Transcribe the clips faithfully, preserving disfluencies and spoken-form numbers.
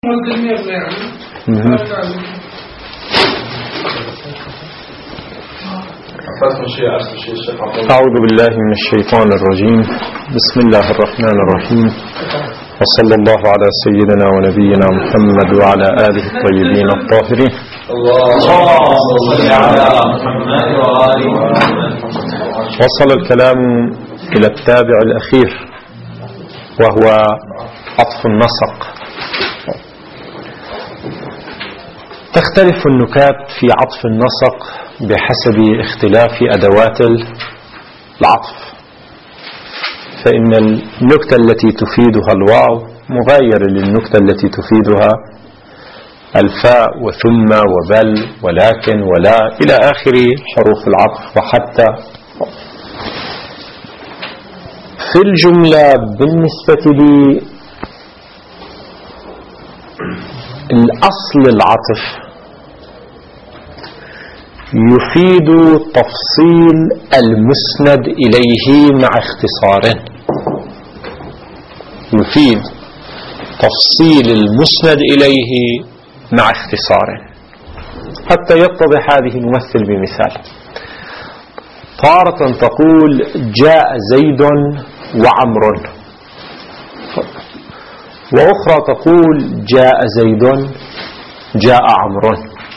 أعوذ بالله من الشيطان الرجيم. بسم الله الرحمن الرحيم، وصلى الله على سيدنا ونبينا محمد وعلى آله الطيبين الطاهرين. وصل الكلام إلى التابع الأخير وهو عطف النسق. تختلف النكات في عطف النسق بحسب اختلاف أدوات العطف، فإن النكتة التي تفيدها الواو مغايرة للنكتة التي تفيدها الفاء وثم وبل ولكن ولا إلى آخر حروف العطف. وحتى في الجملة بالنسبة للأصل العطف يفيد تفصيل المسند إليه مع اختصار، يفيد تفصيل المسند إليه مع اختصار. حتى يتضح هذه نمثل بمثال. تارة تقول جاء زيد وعمر، وأخرى تقول جاء زيد جاء عمرو،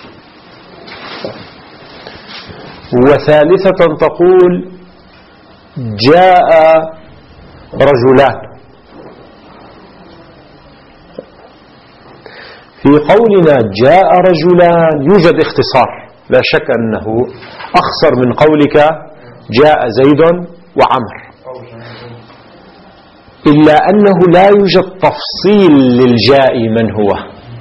وثالثة تقول جاء رجلان. في قولنا جاء رجلان يوجد اختصار، لا شك أنه أخصر من قولك جاء زيد وعمر، إلا أنه لا يوجد تفصيل للجاء من هو.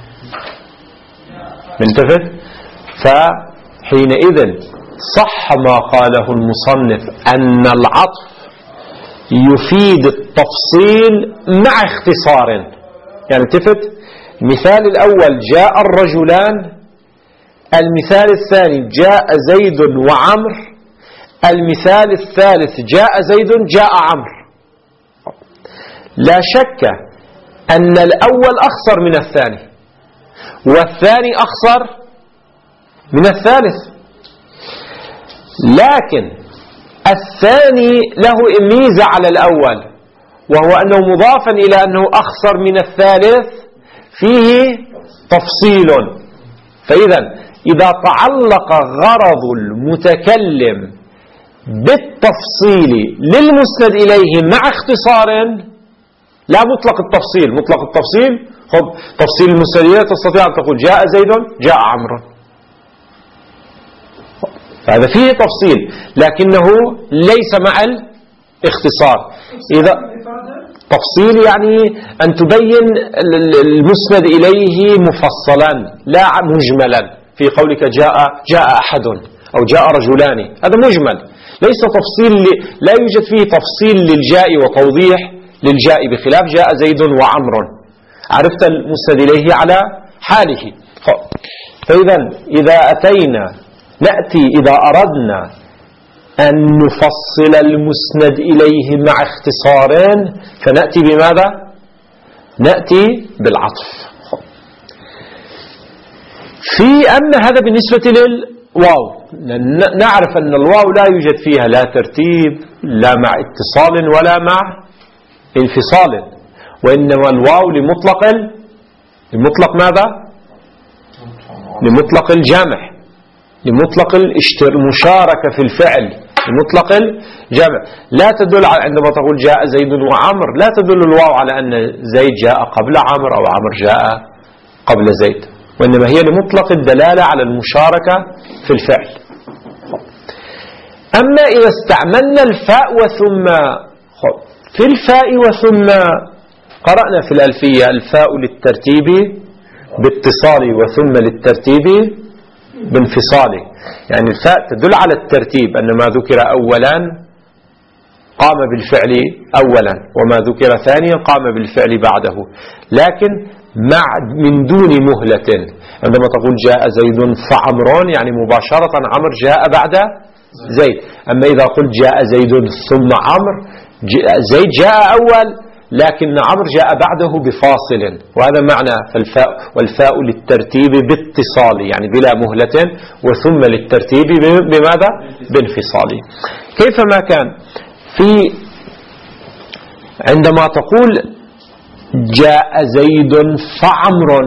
منتفق؟ فحينئذ صح ما قاله المصنف أن العطف يفيد التفصيل مع اختصار. يعني التفت، المثال الأول جاء الرجلان، المثال الثاني جاء زيد وعمر، المثال الثالث جاء زيد جاء عمرو. لا شك أن الأول أخصر من الثاني، والثاني أخصر من الثالث، لكن الثاني له ميزة على الأول، وهو أنه مضافا إلى أنه أخصر من الثالث فيه تفصيل. فإذا إذا تعلق غرض المتكلم بالتفصيل للمسند إليه مع اختصار، لا مطلق التفصيل. مطلق التفصيل خب تفصيل المسند إليه تستطيع أن تقول جاء زيد جاء عمرو، هذا فيه تفصيل لكنه ليس مع الاختصار. إذا تفصيل يعني أن تبين المسند إليه مفصلا لا مجملا. في قولك جاء جاء أحد أو جاء رجلان، هذا مجمل، ليس تفصيل. لا يوجد فيه تفصيل للجاء وتوضيح للجاء، بخلاف جاء زيد وعمر عرفت المسند إليه على حاله. فإذا إذا أتينا نأتي إذا أردنا أن نفصل المسند إليه مع اختصارين فنأتي بماذا؟ نأتي بالعطف. في أن هذا بالنسبة للواو، نعرف أن الواو لا يوجد فيها لا ترتيب لا مع اتصال ولا مع انفصال، وإنما الواو لمطلق لمطلق ماذا؟ لمطلق الجمع، لمطلق المشاركة في الفعل، لمطلق الجمع. لا تدل على عندما تقول جاء زيد وعمر لا تدل الواو على أن زيد جاء قبل عمر أو عمر جاء قبل زيد، وإنما هي لمطلق الدلالة على المشاركة في الفعل. أما إذا استعملنا الفاء وثم، في الفاء وثم قرأنا في الألفية الفاء للترتيب باتصال وثم للترتيب بانفصاله. يعني الفاء تدل على الترتيب، أن ما ذكر أولا قام بالفعل أولا، وما ذكر ثانيا قام بالفعل بعده، لكن مع من دون مهلة. عندما تقول جاء زيد فعمران يعني مباشرة عمر جاء بعد زيد. أما إذا قلت جاء زيد ثم عمر، زيد جاء أول لكن عمرو جاء بعده بفاصل، وهذا معنى فالفاء والفاء للترتيب باتصال يعني بلا مهلة، وثم للترتيب بماذا؟ بانفصال. كيفما كان في عندما تقول جاء زيد فعمر،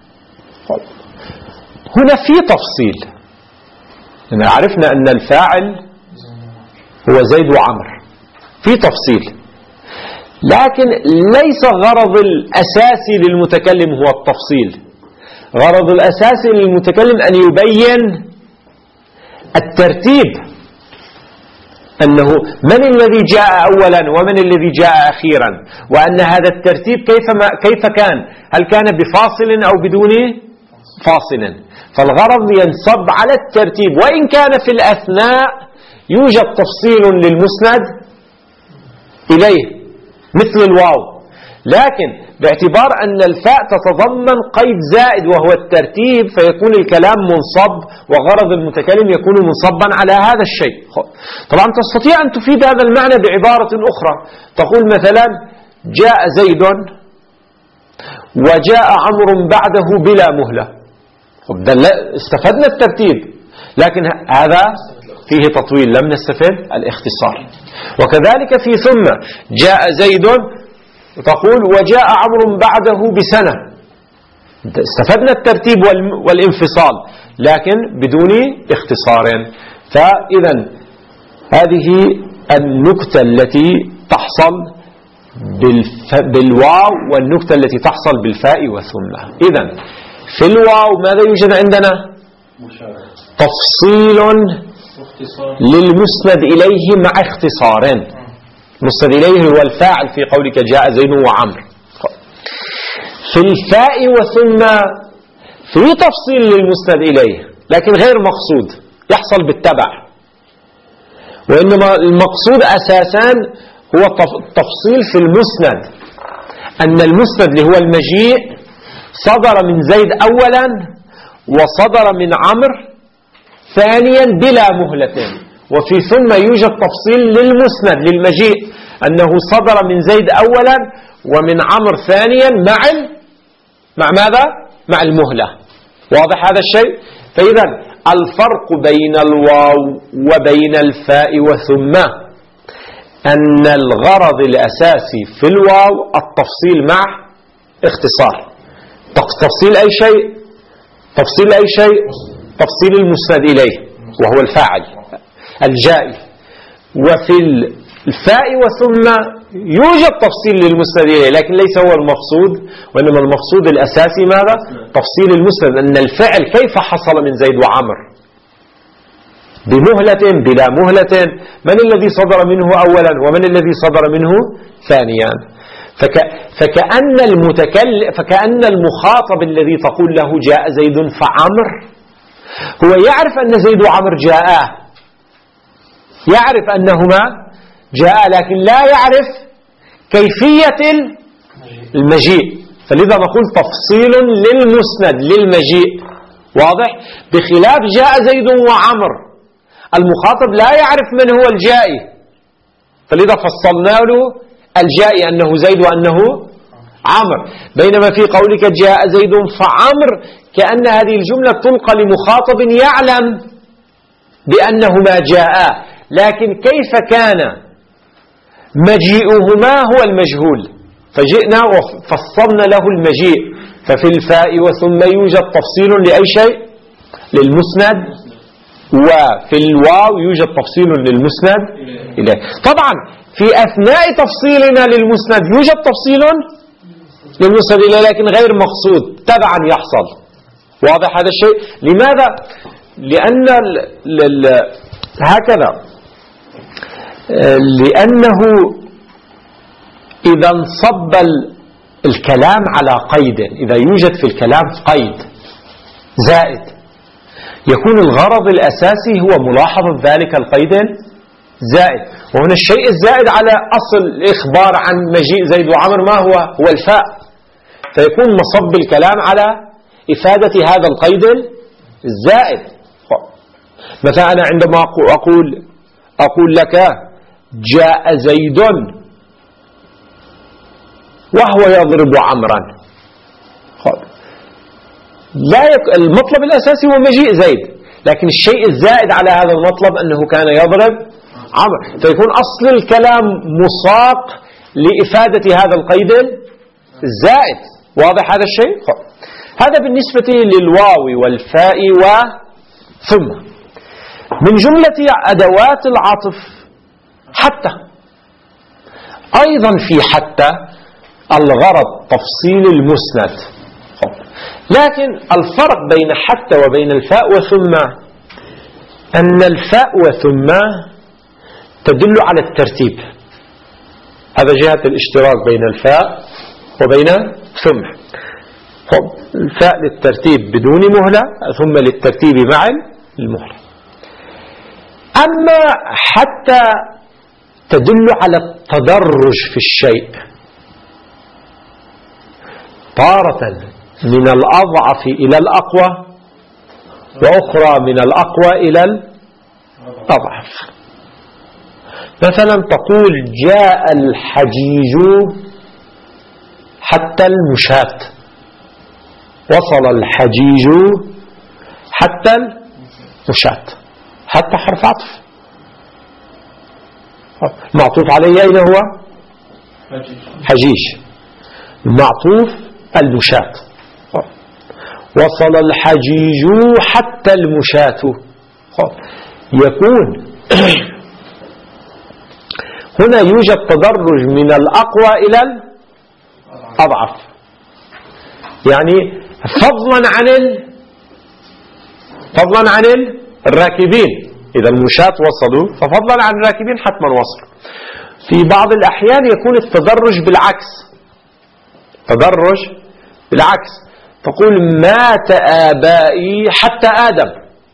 هنا في تفصيل، يعني عرفنا أن الفاعل هو زيد وعمر، في تفصيل، لكن ليس غرض الأساسي للمتكلم هو التفصيل. غرض الأساسي للمتكلم أن يبين الترتيب، أنه من الذي جاء أولا ومن الذي جاء أخيرا، وأن هذا الترتيب كيف, ما كيف كان، هل كان بفاصل أو بدون فاصل. فالغرض ينصب على الترتيب، وإن كان في الأثناء يوجد تفصيل للمسند إليه مثل الواو، لكن باعتبار أن الفاء تتضمن قيد زائد وهو الترتيب، فيكون الكلام منصب وغرض المتكلم يكون منصبا على هذا الشيء. طبعا تستطيع أن تفيد هذا المعنى بعبارة أخرى، تقول مثلا جاء زيد وجاء عمرو بعده بلا مهلة، استفدنا الترتيب، لكن هذا فيه تطويل، لم نستفد الاختصار. وكذلك في ثم جاء زيد تقول وجاء عمرو بعده بسنة، استفدنا الترتيب والانفصال لكن بدون اختصار. فإذا هذه النكتة التي تحصل بالواو والنكتة التي تحصل بالفاء وثم. إذن في الواو ماذا يوجد عندنا؟ تفصيل للمسند إليه مع اختصار. مسند إليه هو الفاعل في قولك جاء زيد وعمر. في الفاء وثم في تفصيل للمسند إليه لكن غير مقصود، يحصل بالتبع، وإنما المقصود أساسا هو التفصيل في المسند، أن المسند اللي هو المجيء صدر من زيد أولا وصدر من عمرو ثانيا بلا مهلة. وفي ثم يوجد تفصيل للمسند للمجيء، أنه صدر من زيد أولا ومن عمرو ثانيا مع مع ماذا؟ مع المهلة. واضح هذا الشيء؟ فإذا الفرق بين الواو وبين الفاء وثم أن الغرض الأساسي في الواو التفصيل مع اختصار. تفصيل أي شيء؟ تفصيل أي شيء؟ تفصيل المسند إليه وهو الفاعل الجائي. وفي الفاء وثم يوجد تفصيل للمسند إليه لكن ليس هو المقصود، وإنما المقصود الأساسي ماذا؟ تفصيل المسند، أن الفعل كيف حصل من زيد وعمر بمهلة بلا مهلة، من الذي صدر منه أولا ومن الذي صدر منه ثانيا. فك فكأن المتكلم فكأن المخاطب الذي تقول له جاء زيد فعمر هو يعرف أن زيد وعمر جاء، يعرف أنهما جاء، لكن لا يعرف كيفية المجيء، فلذا نقول تفصيل للمسند للمجيء. واضح؟ بخلاف جاء زيد وعمر المخاطب لا يعرف من هو الجائي، فلذا فصلنا له الجائي أنه زيد وأنه عمر. بينما في قولك جاء زيد فعمر كأن هذه الجملة تلقى لمخاطب يعلم بأنهما جاء، لكن كيف كان مجيئهما هو المجهول، فجئنا وفصلنا له المجيء. ففي الفاء وثم يوجد تفصيل لأي شيء؟ للمسند، وفي الواو يوجد تفصيل للمسند إليه. طبعا في أثناء تفصيلنا للمسند يوجد تفصيل للمسند إليه لكن غير مقصود، تبعا يحصل. واضح هذا الشيء؟ لماذا؟ لأن ال ال هكذا، لأنه إذا انصب الكلام على قيد، إذا يوجد في الكلام قيد زائد، يكون الغرض الأساسي هو ملاحظة ذلك القيد زائد. وهنا الشيء الزائد على أصل الإخبار عن مجيء زيد وعمر ما هو؟ هو الفاء، فيكون مصب الكلام على إفادة هذا القيد الزائد. مثلا أنا عندما أقول أقول لك جاء زيد وهو يضرب عمرا. لا يك... المطلب الأساسي هو مجيء زيد، لكن الشيء الزائد على هذا المطلب أنه كان يضرب عمرو، فيكون أصل الكلام مساق لإفادة هذا القيد الزائد. واضح هذا الشيء؟ هذا بالنسبة للواو والفاء وثم. من جملة أدوات العطف حتى، أيضا في حتى الغرض تفصيل المسند، لكن الفرق بين حتى وبين الفاء وثم أن الفاء وثم تدل على الترتيب، هذا جهة الاشتراك بين الفاء وبين ثم. الفاء للترتيب بدون مهلة، ثم للترتيب مع المهلة. أما حتى تدل على التدرج في الشيء، تارة من الأضعف إلى الأقوى، وأخرى من الأقوى إلى الأضعف. مثلا تقول جاء الحجيج حتى المشاة، وصل الحجيج حتى المشاة، حتى حرف عطف معطوف عليه أين هو؟ حجيج، معطوف المشاة. وصل الحجيج حتى المشاة، يكون هنا يوجد تدرج من الأقوى إلى الأضعف، يعني فضلا عن ال... فضلا عن الراكبين، إذا المشاة وصلوا ففضلا عن الراكبين حتما وصلوا. في بعض الأحيان يكون التدرج بالعكس، تدرج بالعكس، تقول مات آبائي حتى آدم،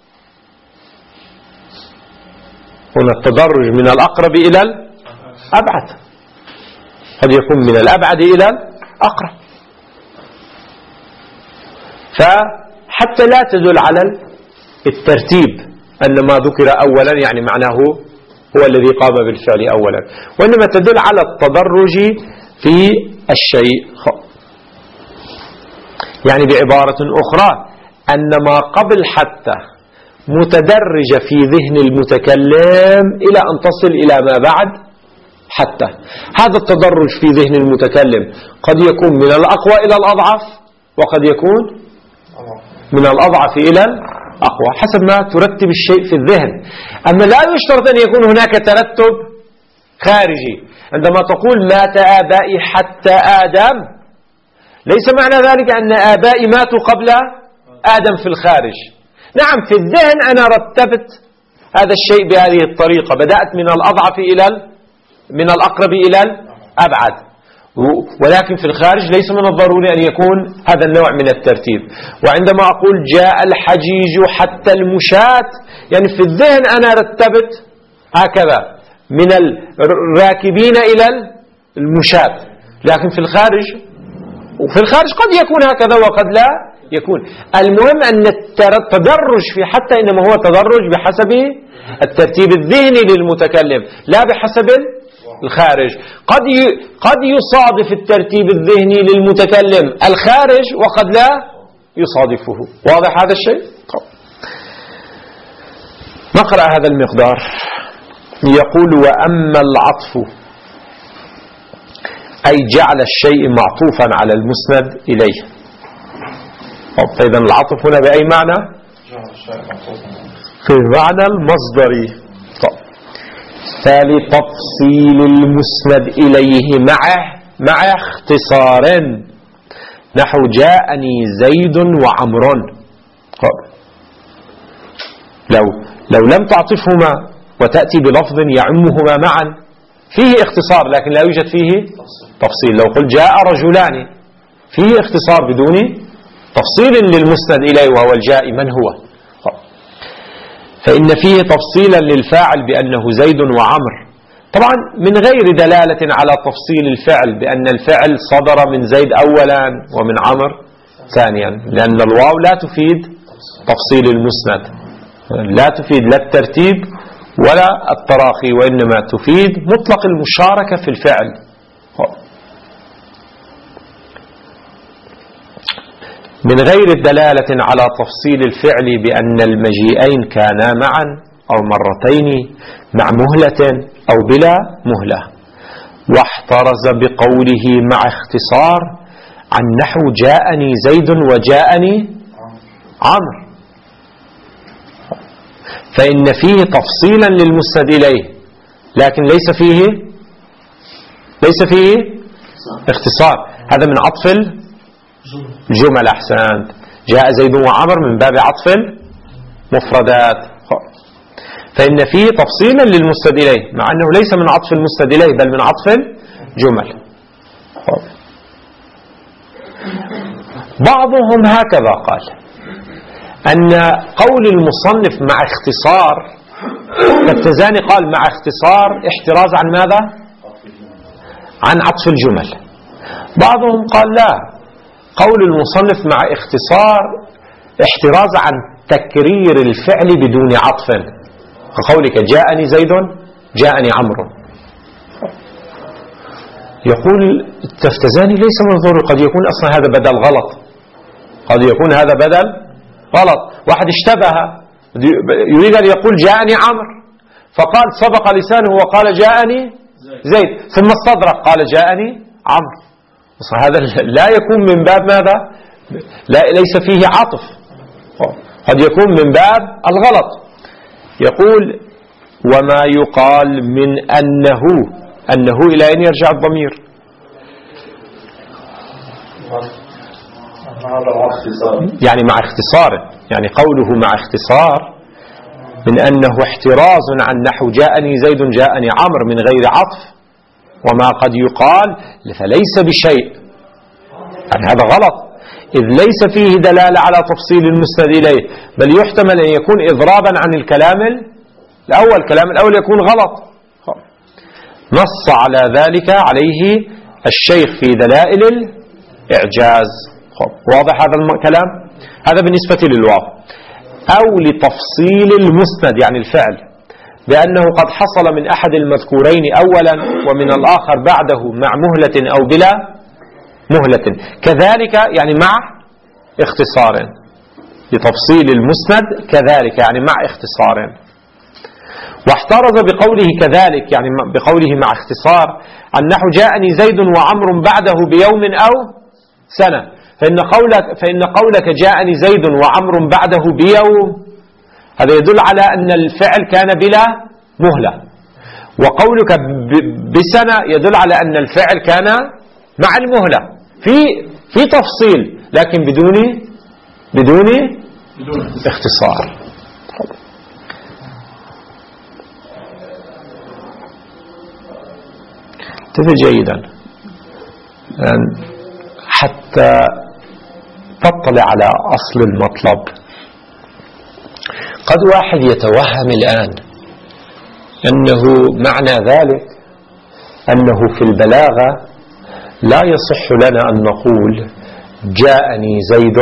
هنا التدرج من الأقرب إلى الأبعد، قد يكون من الأبعد إلى الأقرب. فحتى لا تدل على الترتيب أن ما ذكر أولا يعني معناه هو الذي قام بالفعل أولا، وإنما تدل على التدرج في الشيء. يعني بعبارة أخرى أن ما قبل حتى متدرج في ذهن المتكلم إلى أن تصل إلى ما بعد حتى. هذا التدرج في ذهن المتكلم قد يكون من الأقوى إلى الأضعف، وقد يكون من الأضعف إلى الأقوى، حسب ما ترتب الشيء في الذهن. أما لا يشترط أن يكون هناك ترتب خارجي. عندما تقول مات آبائي حتى آدم، ليس معنى ذلك أن آبائي ماتوا قبل آدم في الخارج. نعم في الذهن أنا رتبت هذا الشيء بهذه الطريقة، بدأت من الأضعف إلى من الأقرب إلى الأبعد، ولكن في الخارج ليس من الضروري أن يكون هذا النوع من الترتيب. وعندما أقول جاء الحجيج حتى المشاة، يعني في الذهن أنا رتبت هكذا من الراكبين إلى المشاة، لكن في الخارج وفي الخارج قد يكون هكذا وقد لا يكون. المهم أن التدرج في حتى إنما هو تدرج بحسب الترتيب الذهني للمتكلم لا بحسب الخارج. قد قد يصادف الترتيب الذهني للمتكلم الخارج وقد لا يصادفه. واضح هذا الشيء؟ نقرأ هذا المقدار. يقول وأما العطف أي جعل الشيء معطوفا على المسند إليه. فإذا العطف هنا بأي معنى؟ في معنى المصدري. فلتفصيل المسند إليه مع مع اختصار، نحو جاءني زيد وعمر. لو لو لم تعطفهما وتأتي بلفظ يعمهما معا فيه اختصار لكن لا يوجد فيه تفصيل. لو قل جاء رجلان فيه اختصار بدون تفصيل للمسند إليه وهو الجاء من هو، فإن فيه تفصيلا للفاعل بأنه زيد وعمر، طبعا من غير دلالة على تفصيل الفعل بأن الفعل صدر من زيد أولا ومن عمر ثانيا، لأن الواو لا تفيد تفصيل المسند، لا تفيد لا الترتيب ولا التراخي، وإنما تفيد مطلق المشاركة في الفعل. من غير الدلالة على تفصيل الفعل بأن المجيئين كانا معا أو مرتين مع مهلة أو بلا مهلة، واحترز بقوله مع اختصار عن نحو جاءني زيد وجاءني عمرو، فإن فيه تفصيلا للمسند إليه لكن ليس فيه ليس فيه اختصار. هذا من عطف الجمل. أحسنت. جاء زيد وعمر من باب عطف المفردات، فإن فيه تفصيلا للمسند إليه مع أنه ليس من عطف المسند إليه بل من عطف الجمل. بعضهم هكذا قال أن قول المصنف مع اختصار، التزاني قال مع اختصار احتراز عن ماذا؟ عن عطف الجمل. بعضهم قال لا، قول المصنف مع اختصار احتراز عن تكرير الفعل بدون عطف، كقولك جاءني زيد جاءني عمرو. يقول التفتزاني ليس منظور، قد يكون أصلا هذا بدل غلط، قد يكون هذا بدل غلط. واحد اشتبه يريد أن يقول جاءني عمرو فقال سبق لسانه وقال جاءني زيد ثم استدرك قال جاءني عمرو. هذا لا يكون من باب ماذا؟ لا، ليس فيه عطف، قد يكون من باب الغلط. يقول وما يقال من أنه، أنه إلى أين يرجع الضمير؟ يعني مع اختصار، يعني قوله مع اختصار من أنه احتراز عن نحو جاءني زيد جاءني عمرو من غير عطف، وما قد يقال فليس بشيء، يعني هذا غلط إذ ليس فيه دلالة على تفصيل المسند إليه، بل يحتمل أن يكون إضرابا عن الكلام الأول، الكلام الأول يكون غلط. نص على ذلك عليه الشيخ في دلائل الإعجاز. واضح هذا الكلام؟ هذا بالنسبة للواو. أو لتفصيل المسند يعني الفعل بأنه قد حصل من أحد المذكورين أولا ومن الآخر بعده مع مهلة أو بلا مهلة، كذلك يعني مع اختصار. لتفصيل المسند كذلك يعني مع اختصار. واحترز بقوله كذلك يعني بقوله مع اختصار عن نحو جاءني زيد وعمر بعده بيوم أو سنة، فإن قولك, فإن قولك جاءني زيد وعمر بعده بيوم هذا يدل على أن الفعل كان بلا مهلة، وقولك بسنة يدل على أن الفعل كان مع المهلة في في تفصيل لكن بدون بدون اختصار. انتبه جيدا حتى تطلع على أصل المطلب. قد واحد يتوهم الآن أنه معنى ذلك أنه في البلاغة لا يصح لنا أن نقول جاءني زيد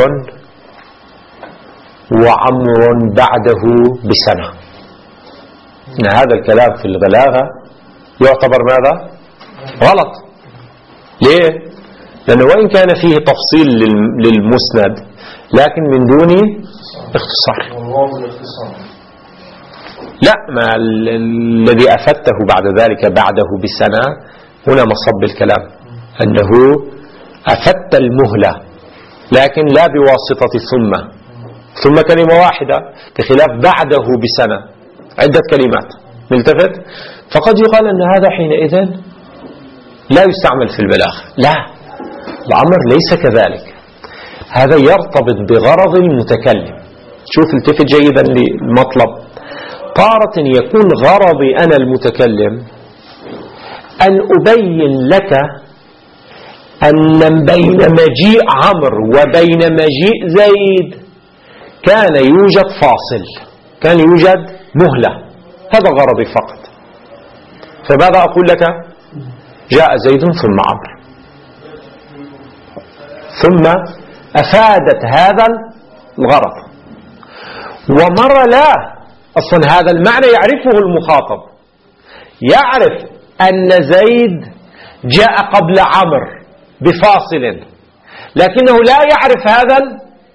وعمر بعده بسنة، إن هذا الكلام في البلاغة يعتبر ماذا؟ غلط. ليه؟ لأنه وإن كان فيه تفصيل للمسند لكن من دون اختصار. لا، ما الذي أفدته بعد ذلك بعده بسنة هنا مصب الكلام أنه أفدت المهلة لكن لا بواسطة ثم ثم كلمة واحدة، بخلاف بعده بسنة عدة كلمات ملتفت. فقد يقال أن هذا حينئذ لا يستعمل في البلاغة. لا، الأمر ليس كذلك، هذا يرتبط بغرض المتكلم. شوف التفت جيدا للمطلب. تارة يكون غرضي أنا المتكلم أن أبين لك أن بين مجيء عمرو وبين مجيء زيد كان يوجد فاصل، كان يوجد مهلة، هذا غرضي فقط. فماذا أقول لك؟ جاء زيد ثم عمرو، ثم أفادت هذا الغرض. ومرة لا، أصلا هذا المعنى يعرفه المخاطب، يعرف أن زيد جاء قبل عمرو بفاصل، لكنه لا يعرف هذا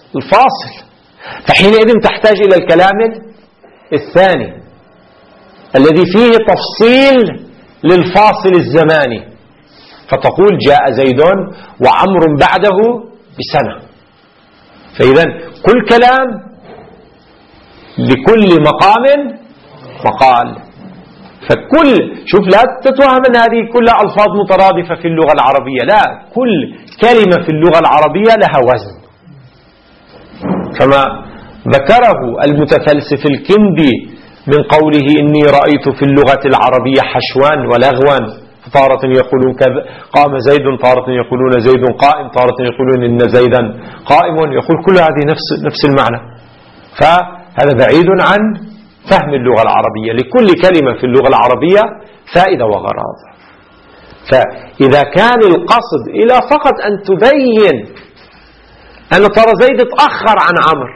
الفاصل، فحينئذ تحتاج إلى الكلام الثاني الذي فيه تفصيل للفاصل الزماني، فتقول جاء زيد وعمر بعده بسنة. فإذا كل كلام لكل مقام مقال. فكل شوف لا تتوهم أن هذه كلها ألفاظ مترادفة في اللغة العربية، لا، كل كلمة في اللغة العربية لها وزن، كما ذكره المتفلسف الكندي من قوله إني رأيت في اللغة العربية حشوان ولغوا، تارة يقولون قام زيد، تارة يقولون زيد قائم، تارة يقولون إن زيدا قائم، يقول كل هذه نفس نفس المعنى. فهذا بعيد عن فهم اللغة العربية. لكل كلمة في اللغة العربية فائدة وغراض. فإذا كان القصد إلى فقط أن تبين أن ترى زيد تأخر عن عمرو،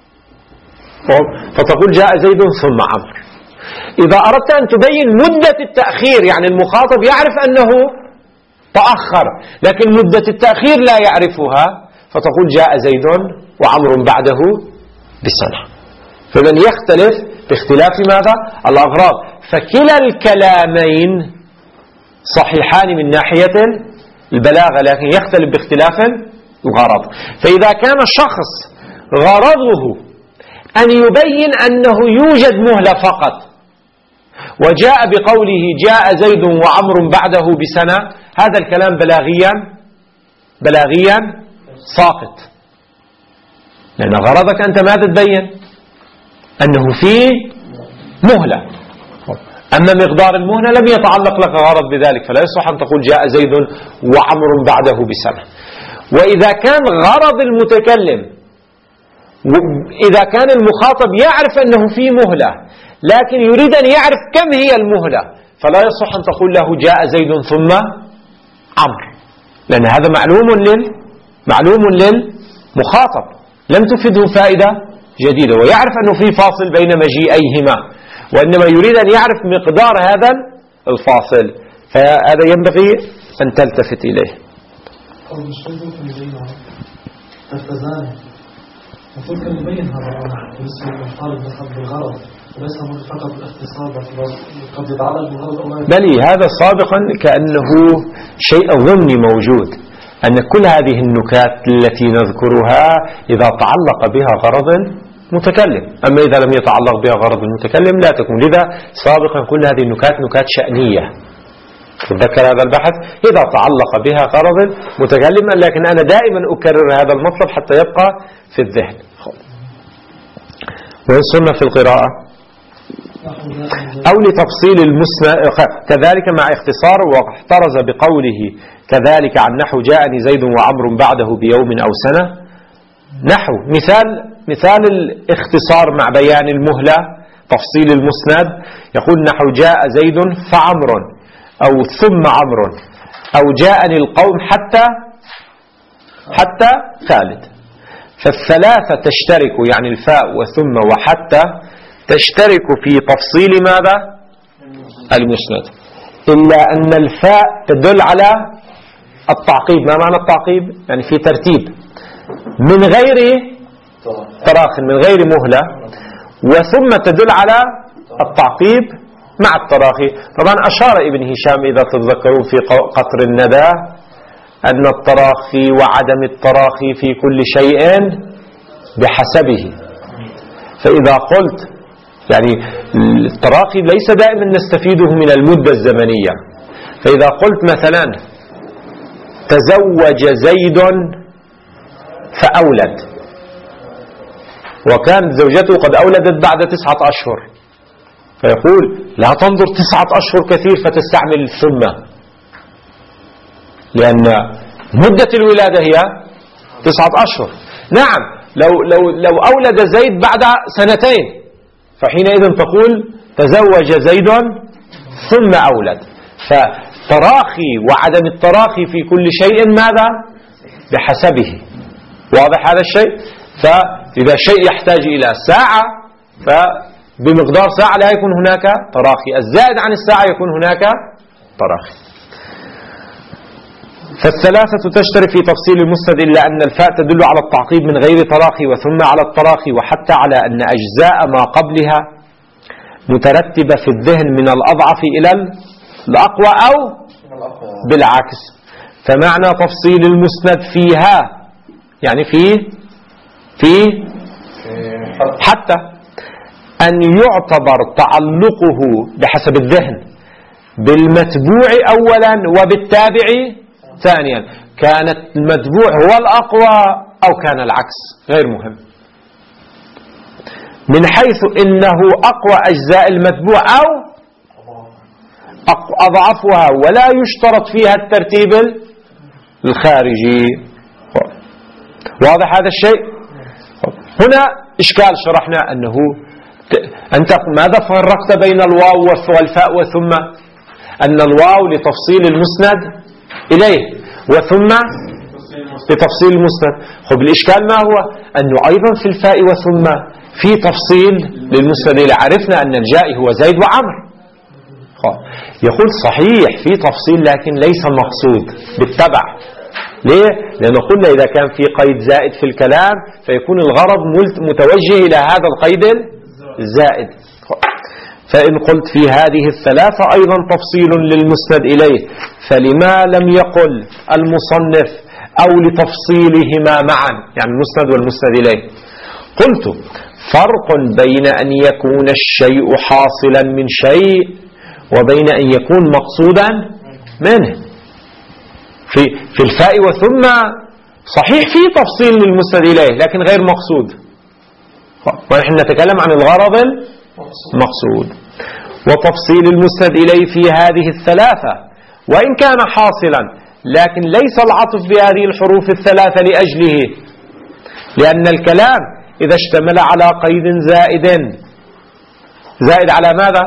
فتقول جاء زيد ثم عمرو. إذا أردت أن تبين مدة التأخير، يعني المخاطب يعرف أنه تأخر لكن مدة التأخير لا يعرفها، فتقول جاء زيد وعمر بعده بسنة. فمن يختلف باختلاف ماذا؟ الأغراض. فكلا الكلامين صحيحان من ناحية البلاغة، لكن يختلف باختلاف الغرض. فإذا كان شخص غرضه أن يبين أنه يوجد مهلة فقط، وجاء بقوله جاء زيد وعمر بعده بسنة، هذا الكلام بلاغيا بلاغيا ساقط، لأن غرضك أنت ماذا تبين؟ أنه في مهلة. أما مقدار المهلة لم يتعلق لك غرض بذلك، فلا يصح أن تقول جاء زيد وعمر بعده بسنة. وإذا كان غرض المتكلم، إذا كان المخاطب يعرف أنه في مهلة لكن يريد أن يعرف كم هي المهلة، فلا يصح أن تقول له جاء زيد ثم عمرو، لأن هذا معلوم لل معلوم للمخاطب، لم تفده فائدة جديدة، ويعرف أنه في فاصل بين مجيئيهما، وإنما يريد أن يعرف مقدار هذا الفاصل، فهذا ينبغي أن تلتفت إليه. المفروض كان يبين هذا بالنسبة للطالب بالغرض وليس فقط الاختصار، قد يتعلق بالغرض أو لا. بل هذا سابقا كأنه شيء ضمني موجود، أن كل هذه النكات التي نذكرها إذا تعلق بها غرض متكلم، أما إذا لم يتعلق بها غرض المتكلم لا تكون. لذا سابقا كل هذه النكات نكات شأنية، تذكر هذا البحث، إذا تعلق بها غرض متكلم. لكن أنا دائما أكرر هذا المطلب حتى يبقى في الذهن. ويصلنا في القراءة أو لتفصيل المسند كذلك مع اختصار، واحترز بقوله كذلك عن نحو جاءني زيد وعمر بعده بيوم أو سنة. نحو مثال مثال الاختصار مع بيان المهلة، تفصيل المسند، يقول نحو جاء زيد فعمر، أو ثم عمر، أو جاءني القوم حتى حتى ثالث. فالثلاثة تشترك، يعني الفاء وثم وحتى تشترك في تفصيل ماذا؟ المسند، إلا أن الفاء تدل على التعقيب. ما معنى التعقيب؟ يعني في ترتيب من غير تراخ، من غير مهلة، وثم تدل على التعقيب مع التراخي. طبعا أشار ابن هشام إذا تتذكرون في قطر الندى أن التراخي وعدم التراخي في كل شيء بحسبه. فإذا قلت يعني التراخي ليس دائما نستفيده من المدة الزمنية، فإذا قلت مثلا تزوج زيد فأولد، وكانت زوجته قد أولدت بعد تسعة أشهر، فيقول لا تنظر تسعة أشهر كثير فتستعمل ثم، لأن مدة الولادة هي تسعة أشهر. نعم، لو لو لو أولد زيد بعد سنتين فحينئذ تقول تزوج زيد ثم أولد. فتراخي وعدم التراخي في كل شيء ماذا؟ بحسبه. واضح هذا الشيء؟ فإذا شيء يحتاج إلى ساعة فبمقدار ساعة لا يكون هناك تراخي، الزائد عن الساعة يكون هناك تراخي. فالثلاثة تشترك في تفصيل المسند إلا أن الفاء تدل على التعقيب من غير تراخي وثم على التراخي وحتى على أن أجزاء ما قبلها مترتبة في الذهن من الأضعف إلى الأقوى أو بالعكس. فمعنى تفصيل المسند فيها يعني في في حتى أن يعتبر تعلقه بحسب الذهن بالمتبوع أولا وبالتابع ثانيا، كانت المتبوع هو الأقوى أو كان العكس غير مهم، من حيث إنه أقوى أجزاء المتبوع أو أضعفها، ولا يشترط فيها الترتيب الخارجي. واضح هذا الشيء؟ هنا إشكال شرحنا أنه أنت ماذا فرقت بين الواو والفاء وثم؟ أن الواو لتفصيل المسند إليه وثم لتفصيل المسند. خب الإشكال ما هو؟ أنه أيضا في الفاء وثم في تفصيل للمسند إليه. عرفنا أن الجائي هو زيد وعمر. يقول صحيح في تفصيل لكن ليس مقصود بالتبع. ليه؟ لأنه قلنا إذا كان في قيد زائد في الكلام فيكون الغرض متوجه إلى هذا القيد الزائد. فإن قلت في هذه الثلاثة أيضا تفصيل للمسند إليه، فلما لم يقل المصنف أو لتفصيلهما معا، يعني المسند والمسند إليه؟ قلت فرق بين أن يكون الشيء حاصلا من شيء وبين أن يكون مقصودا منه. في في الفاء وثم صحيح في تفصيل للمسند إليه لكن غير مقصود، ونحن نتكلم عن الغرض المقصود. وتفصيل المسند إليه في هذه الثلاثة وإن كان حاصلا لكن ليس العطف بهذه الحروف الثلاثة لأجله، لأن الكلام إذا اشتمل على قيد زائد زائد على ماذا؟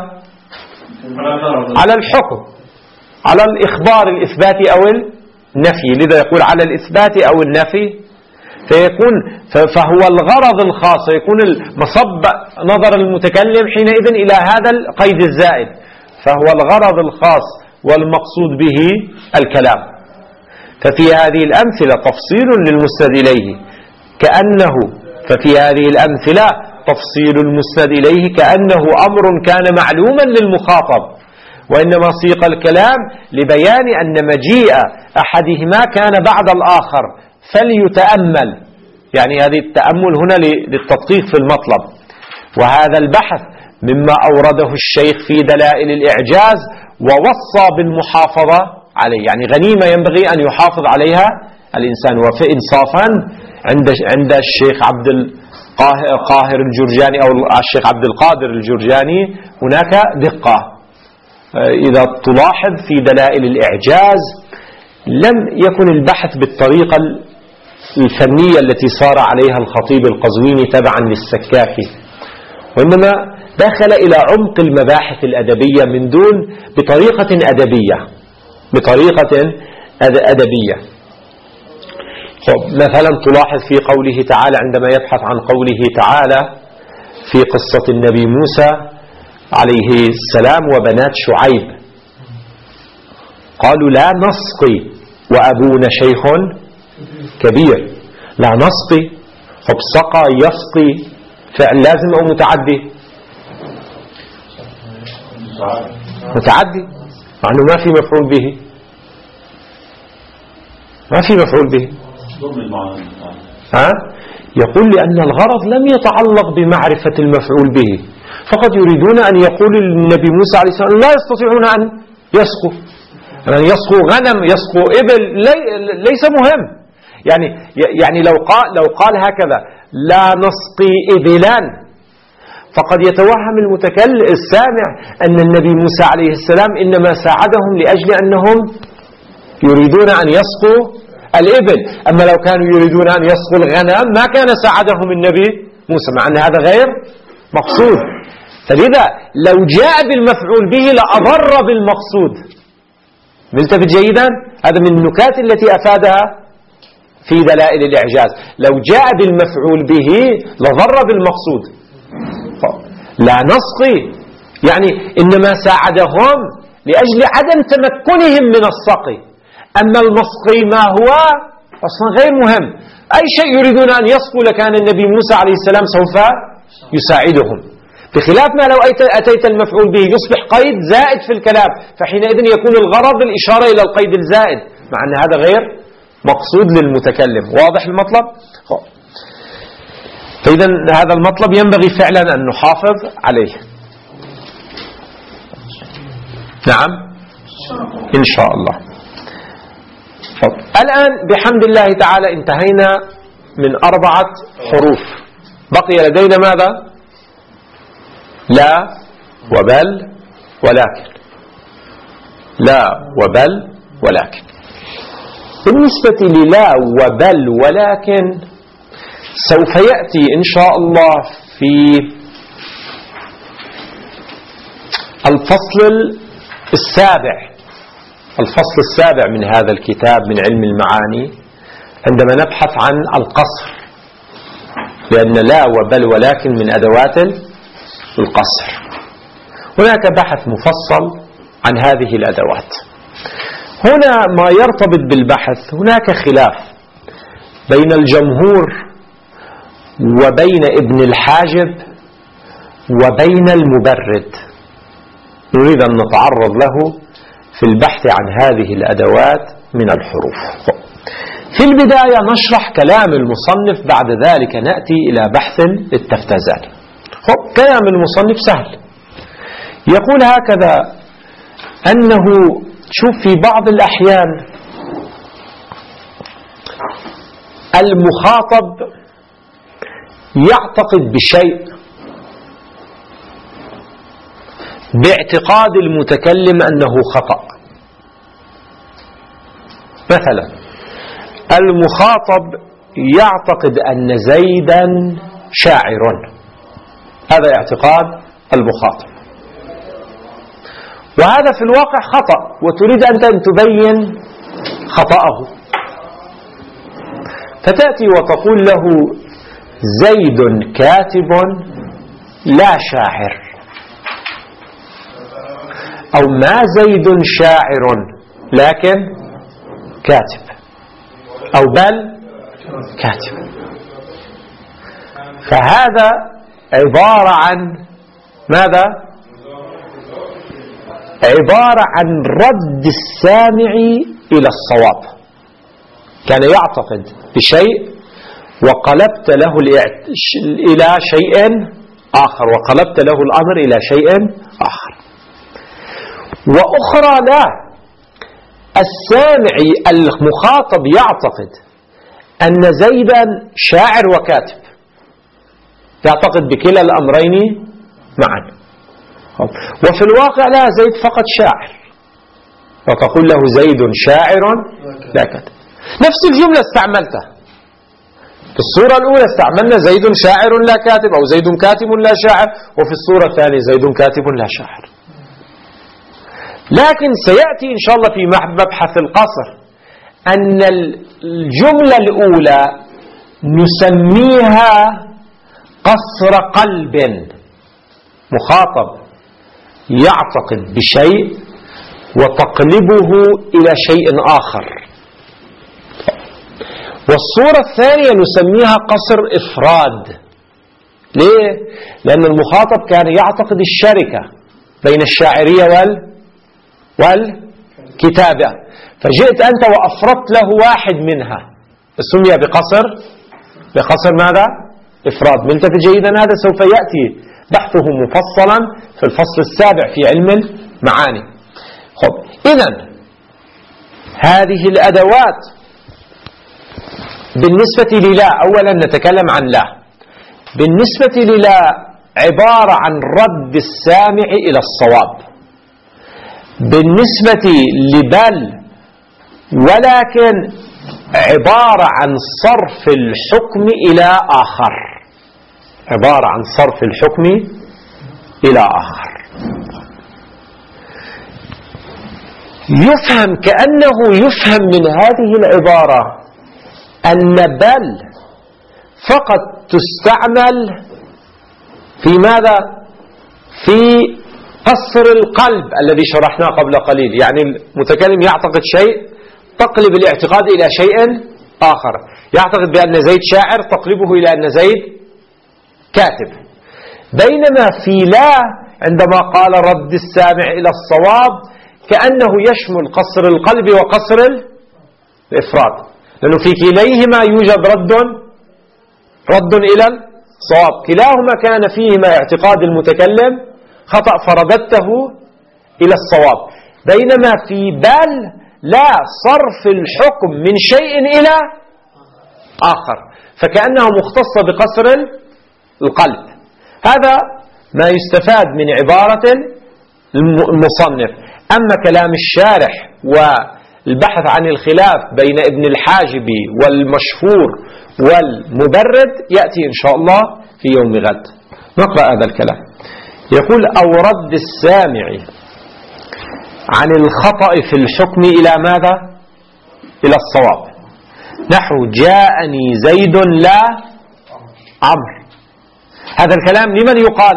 على الحكم، على الإخبار الإثباتي أو النفي، لذا يقول على الإثبات أو النفي، فيكون فهو الغرض الخاص، يكون مصب نظر المتكلم حينئذ إلى هذا القيد الزائد، فهو الغرض الخاص والمقصود به الكلام. ففي هذه الأمثلة تفصيل للمسند إليه كأنه ففي هذه الأمثلة تفصيل المسند إليه كأنه أمر كان معلوما للمخاطب، وإنما سيق الكلام لبيان أن مجيء أحدهما كان بعد الآخر فليتأمل، يعني هذه التأمل هنا للتدقيق في المطلب. وهذا البحث مما أورده الشيخ في دلائل الإعجاز ووصى بالمحافظة عليه، يعني غنيمة ينبغي أن يحافظ عليها الإنسان. وفي إنصافا عند عند الشيخ عبد القاهر الجرجاني أو الشيخ عبد القادر الجرجاني هناك دقة. إذا تلاحظ في دلائل الإعجاز لم يكن البحث بالطريقة الفنية التي صار عليها الخطيب القزويني تبعا للسكاكي، وإنما دخل إلى عمق المباحث الأدبية من دون بطريقة أدبية بطريقة أدبية. مثلا تلاحظ في قوله تعالى عندما يبحث عن قوله تعالى في قصة النبي موسى عليه السلام وبنات شعيب، قالوا لا نسقي وأبونا شيخ كبير. لا نسقي، خب سقى يسقي فعل لازم أو متعدي؟ متعدي، مع أنه ما في مفعول به، ما في مفعول به. ها؟ يقول لأن الغرض لم يتعلق بمعرفة المفعول به، فقد يريدون أن يقول النبي موسى عليه السلام لا يستطيعون أن يسقوا، يعني يسقوا غنم يسقوا إبل ليس مهم. يعني يعني لو قال لو قال هكذا لا نسقي إبلا فقد يتوهم المتكلم السامع أن النبي موسى عليه السلام إنما ساعدهم لأجل أنهم يريدون أن يسقوا الإبل، أما لو كانوا يريدون أن يسقوا الغنم ما كان ساعدهم النبي موسى، مع أن هذا غير مقصود. فلذا لو جاء بالمفعول به لأضر بالمقصود. ملتفت جيدا؟ هذا من النكات التي أفادها في دلائل الإعجاز. لو جاء بالمفعول به لضر بالمقصود. لا نسقي يعني إنما ساعدهم لأجل عدم تمكنهم من السقي، أما المسقي ما هو أصلا غير مهم. أي شيء يريدون أن يسقوا لكان النبي موسى عليه السلام سوف يساعدهم، بخلاف ما لو أتيت المفعول به يصبح قيد زائد في الكلام، فحينئذ يكون الغرض الإشارة إلى القيد الزائد، مع أن هذا غير مقصود للمتكلم. واضح المطلب؟ فإذا هذا المطلب ينبغي فعلا أن نحافظ عليه. نعم إن شاء الله. الآن بحمد الله تعالى انتهينا من أربعة حروف، بقي لدينا ماذا؟ لا وبل ولكن، لا وبل ولكن. بالنسبة للا وبل ولكن سوف يأتي إن شاء الله في الفصل السابع الفصل السابع من هذا الكتاب من علم المعاني، عندما نبحث عن القصر، لأن لا وبل ولكن من أدوات القصر. هناك بحث مفصل عن هذه الأدوات. هنا ما يرتبط بالبحث، هناك خلاف بين الجمهور وبين ابن الحاجب وبين المبرد، نريد أن نتعرض له في البحث عن هذه الأدوات من الحروف. في البداية نشرح كلام المصنف، بعد ذلك نأتي إلى بحث التفتزاني. كلام المصنف سهل، يقول هكذا أنه شوف في بعض الأحيان المخاطب يعتقد بشيء باعتقاد المتكلم أنه خطأ. مثلا المخاطب يعتقد أن زيدا شاعر، هذا اعتقاد المخاطب، وهذا في الواقع خطأ، وتريد أنت أن تبين خطأه، فتأتي وتقول له زيد كاتب لا شاعر، أو ما زيد شاعر لكن كاتب، أو بل كاتب. فهذا عبارة عن ماذا؟ عبارة عن رد السامع إلى الصواب. كان يعتقد بشيء وقلبت له إلى شيء آخر، وقلبت له الأمر إلى شيء آخر. وأخرى لا، السامع المخاطب يعتقد أن زيدا شاعر وكاتب، يعتقد بكلا الأمرين معا، وفي الواقع لا، زيد فقط شاعر، وتقول له زيد شاعر لا كاتب. نفس الجملة استعملتها في الصورة الأولى، استعملنا زيد شاعر لا كاتب، أو زيد كاتب لا شاعر، وفي الصورة الثانية زيد كاتب لا شاعر. لكن سيأتي إن شاء الله في مبحث القصر أن الجملة الأولى نسميها قصر قلب، مخاطب يعتقد بشيء وتقلبه إلى شيء آخر. والصورة الثانية نسميها قصر إفراد. ليه؟ لأن المخاطب كان يعتقد الشركة بين الشاعرية وال والكتابة، فجئت أنت وأفردت له واحد منها، سمي بقصر بقصر ماذا؟ إفراد. ملتفت جيدا، هذا سوف يأتي بحثه مفصلا في الفصل السابع في علم المعاني. خب، إذن هذه الأدوات بالنسبة للا، أولا نتكلم عن لا. بالنسبة للا عبارة عن رد السامع إلى الصواب. بالنسبة لبل ولكن عبارة عن صرف الحكم إلى آخر، عبارة عن صرف الحكم إلى آخر. يفهم كأنه يفهم من هذه العبارة أن بل فقط تستعمل في ماذا؟ في قصر القلب الذي شرحناه قبل قليل. يعني المتكلم يعتقد شيء، تقلب الاعتقاد إلى شيء آخر. يعتقد بأن زيد شاعر تقلبه إلى أن زيد كاتب. بينما في لا عندما قال رد السامع إلى الصواب كأنه يشمل قصر القلب وقصر الإفراد، لأنه في كليهما يوجد رد رد إلى الصواب، كلاهما كان فيهما اعتقاد المتكلم خطأ فرددته إلى الصواب. بينما في بل لا صرف الحكم من شيء إلى آخر، فكأنه مختص بقصر القلب. هذا ما يستفاد من عبارة المصنف. أما كلام الشارح والبحث عن الخلاف بين ابن الحاجب والمشهور والمبرد يأتي إن شاء الله في يوم غد. نقرأ هذا الكلام. يقول: أو رد السامع عن الخطأ في الحكم إلى ماذا؟ إلى الصواب، نحو جاءني زيد لا عمرو. هذا الكلام لمن يقال؟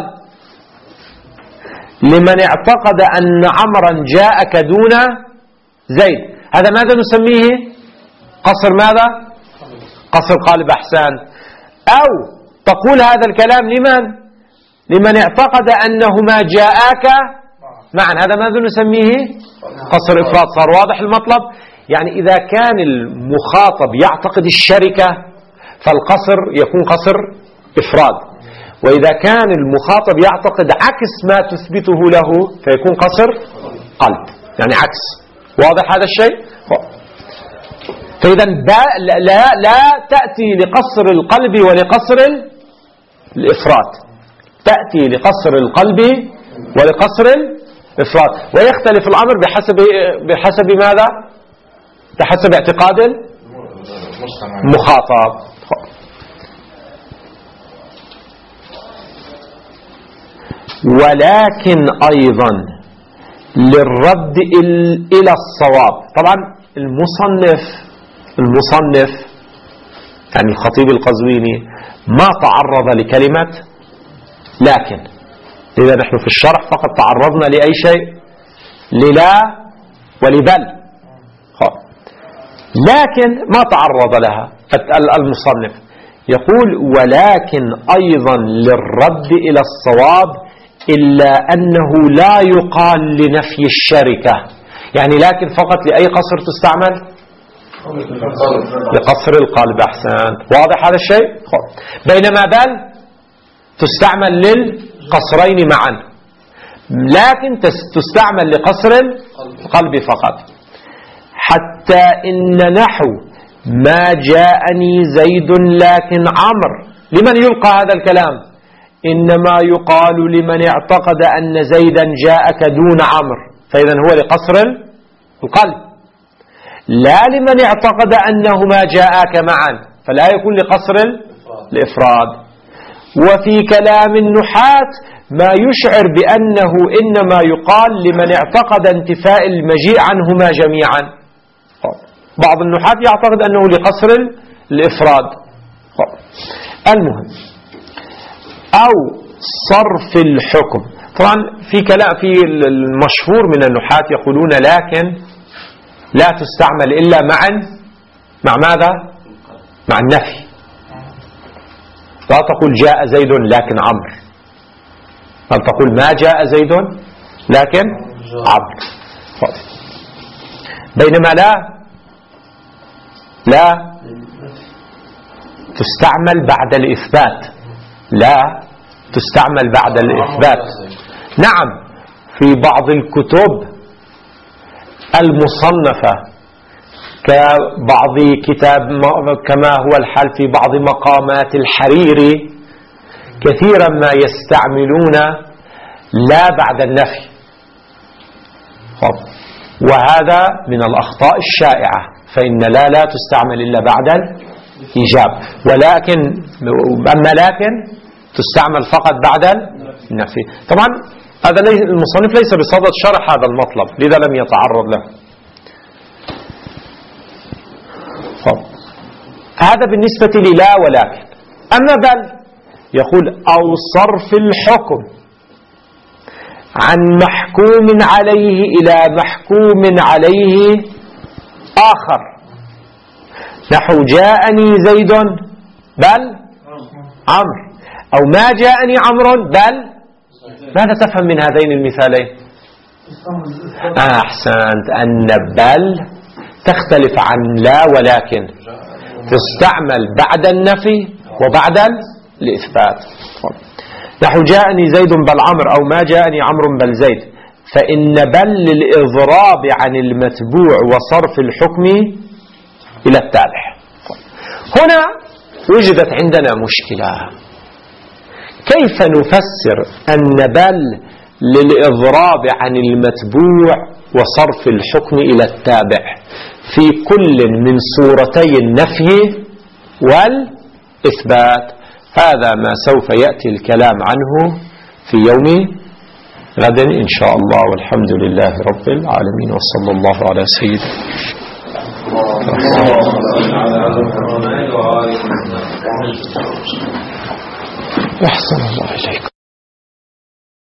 لمن اعتقد أن عمرا جاءك دون زيد. هذا ماذا نسميه؟ قصر ماذا؟ قصر قالب. أحسان. أو تقول هذا الكلام لمن؟ لمن اعتقد أنهما جاءك معا. هذا ماذا نسميه؟ قصر إفراد. صار واضح المطلب؟ يعني إذا كان المخاطب يعتقد الشركة فالقصر يكون قصر إفراد، وإذا كان المخاطب يعتقد عكس ما تثبته له فيكون قصر قلب، يعني عكس. واضح هذا الشيء؟ فإذا لا, لا تأتي لقصر القلب ولقصر الإفراد، تأتي لقصر القلب ولقصر الإفراد، ويختلف الأمر بحسب بحسب ماذا؟ بحسب اعتقاد المخاطب. ولكن أيضا للرد إلى الصواب. طبعا المصنف المصنف يعني الخطيب القزويني ما تعرض لكلمة لكن، إذا نحن في الشرح فقط تعرضنا لأي شيء؟ للا ولبل. لكن ما تعرض لها المصنف. يقول: ولكن أيضا للرد إلى الصواب، إلا أنه لا يقال لنفي الشركة. يعني لكن فقط لأي قصر تستعمل؟ لقصر القلب. أحسنت. واضح هذا الشيء؟ بينما بل تستعمل للقصرين معا، لكن تستعمل لقصر القلب فقط. حتى إن نحو ما جاءني زيد لكن عمرو، لمن يلقى هذا الكلام؟ إنما يقال لمن اعتقد أن زيدا جاءك دون عمرو، فإذا هو لقصر القلب. لا لمن اعتقد أنهما جاءك معا، فلا يكون لقصر الإفراد. وفي كلام النحاة ما يشعر بأنه إنما يقال لمن اعتقد انتفاء المجيء عنهما جميعا. بعض النحاة يعتقد أنه لقصر الإفراد. المهم، أو صرف الحكم. طبعا في كلام في المشهور من النحاة يقولون لكن لا تستعمل إلا معا مع ماذا؟ مع النفي. لا تقول جاء زيد لكن عمرو، بل تقول ما جاء زيد لكن عمرو. بينما لا لا تستعمل بعد الإثبات، لا تستعمل بعد الإثبات. نعم، في بعض الكتب المصنفة كبعض كتاب كما هو الحال في بعض مقامات الحريري كثيرا ما يستعملون لا بعد النفي، وهذا من الأخطاء الشائعة، فإن لا لا تستعمل إلا بعد الإيجاب، ولكن أما لكن تستعمل فقط بعد النفي. طبعا هذا المصنف ليس بصدد شرح هذا المطلب، لذا لم يتعرض له. هذا بالنسبة للا ولكن. أما بل يقول: أو صرف الحكم عن محكوم عليه إلى محكوم عليه آخر، نحو جاءني زيد بل عمرو، أو ما جاءني عمرو بل. ماذا تفهم من هذين المثالين؟ أحسنت، أن بل تختلف عن لا، ولكن تستعمل بعد النفي وبعد الإثبات. نحو جاءني زيد بل عمرو، أو ما جاءني عمرو بل زيد، فإن بل للإضراب عن المتبوع وصرف الحكم إلى التابع. هنا وجدت عندنا مشكلة، كيف نفسر أن بل للإضراب عن المتبوع وصرف الحكم إلى التابع في كل من صورتي النفي والإثبات؟ هذا ما سوف يأتي الكلام عنه في يوم غد إن شاء الله، والحمد لله رب العالمين، وصلى الله على سيدنا أحسن الله إليكم.